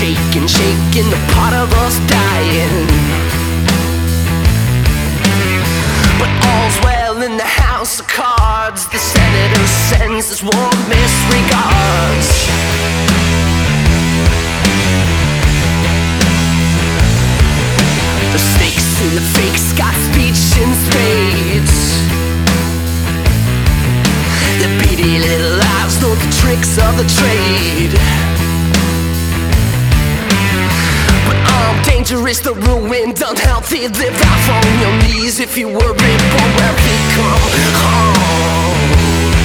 shaking, shaking, a part of us dying. But all's well in the house of cards. The senator sends his warmest regards. The snakes in the fakes got speech in spades. The beady little lives know the tricks of the trade. But dangerous, the ruined, unhealthy. Live life on your knees if you worry for where we come home.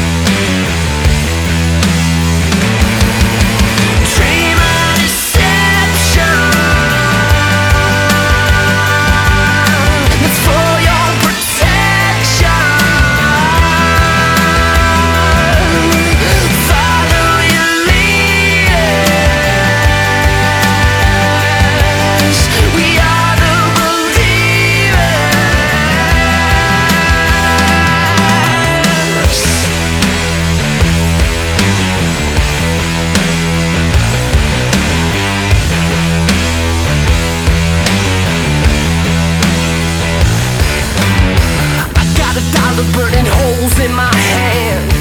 Dream of deception. It's for your protection. Follow your leaders. We are the believers. I got $1 burning holes in my hand.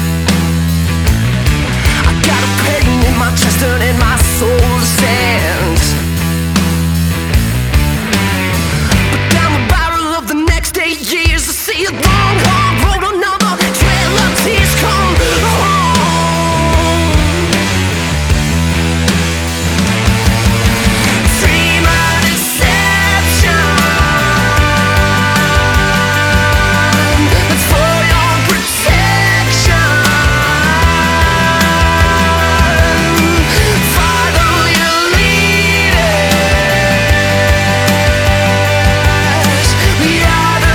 I got a pain in my chest, turning my soul to sand. But down the barrel of the next 8 years, I see a long, hard road, another trail of tears come home. Dream of deception. It's for your protection. Follow your leaders. We are the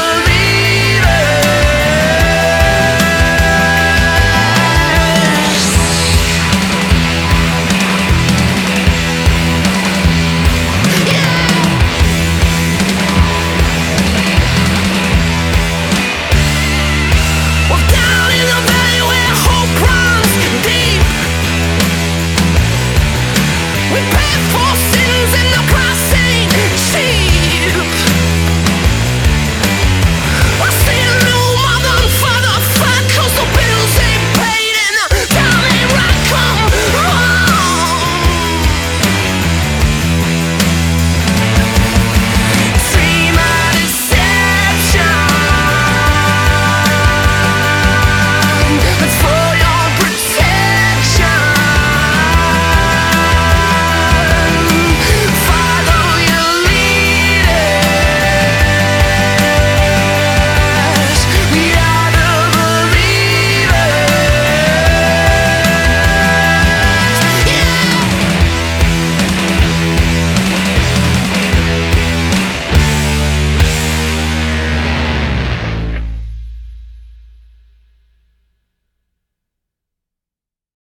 believers. We're down in the valley where hope runs deep. We pay for sins and the price ain't cheap.